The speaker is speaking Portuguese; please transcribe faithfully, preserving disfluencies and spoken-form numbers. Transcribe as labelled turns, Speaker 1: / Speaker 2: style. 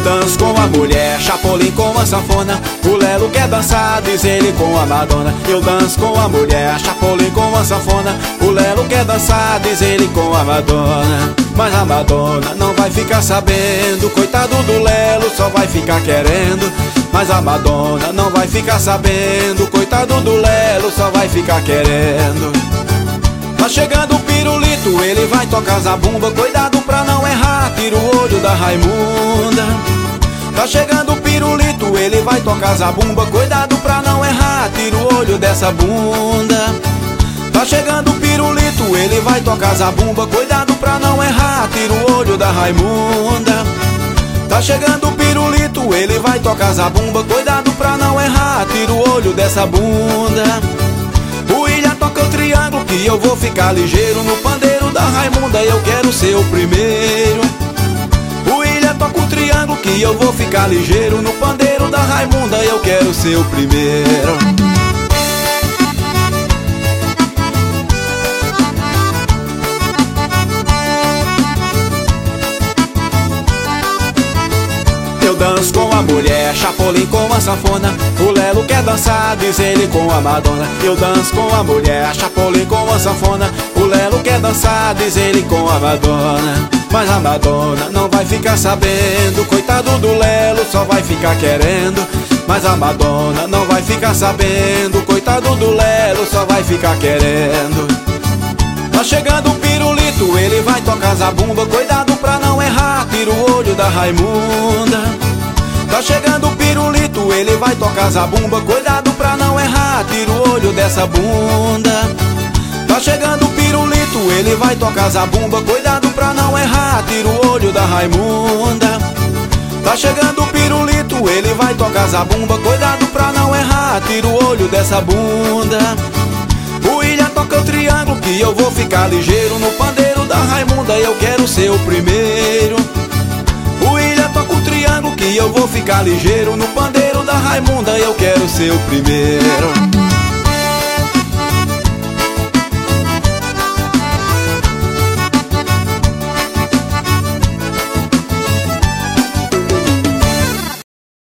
Speaker 1: danço com a mulher, Chapolin com a sanfona. O Lelo quer dançar, diz ele com a Madonna. Eu danço com a mulher, Chapolin com a sanfona. O Lelo quer dançar, diz ele com a Madonna. Mas a Madonna não vai ficar sabendo, coitado do Lelo, só vai ficar querendo. Mas a Madonna não vai ficar sabendo, coitado do Lelo, só vai ficar querendo. Tá chegando o pirulito, ele vai tocar zabumba, cuidado pra não errar, tira o olho da Raimunda. Tá chegando o pirulito, ele vai tocar zabumba, cuidado pra não errar, tira o olho dessa bunda. Tá chegando o pirulito, ele vai tocar zabumba, cuidado pra não errar, tira o olho da Raimunda. Tá chegando o pirulito, ele vai tocar zabumba, cuidado pra não errar, tira o olho dessa bunda. O Ilha toca o triângulo que eu vou ficar ligeiro, no pandeiro da Raimunda eu quero ser o primeiro. O Ilha toca o triângulo que eu vou ficar ligeiro, no pandeiro da Raimunda eu quero ser o primeiro. Eu danço com a mulher, Chapolin com a sanfona. O Lelo quer dançar, diz ele com a Madonna. Eu danço com a mulher, Chapolin com a sanfona. O Lelo quer dançar, diz ele com a Madonna. Mas a Madonna não vai ficar sabendo, coitado do Lelo, só vai ficar querendo. Mas a Madonna não vai ficar sabendo, coitado do Lelo, só vai ficar querendo. Tá chegando o pirulito, ele vai tocar zabumba, cuidado pra não errar, tira o olho da Raimunda. Tá chegando o pirulito, ele vai tocar zabumba, cuidado pra não errar, tira o olho dessa bunda. Tá chegando o pirulito, ele vai tocar zabumba, cuidado pra não errar, tira o olho da Raimunda. Tá chegando o pirulito, ele vai tocar zabumba, cuidado pra não errar, tira o olho dessa bunda. O Ilha toca o triângulo que eu vou ficar ligeiro, no pandeiro da Raimunda eu quero ser o primeiro. O Ilha toca o triângulo que eu vou ficar ligeiro, no pandeiro da Raimunda eu quero ser o primeiro.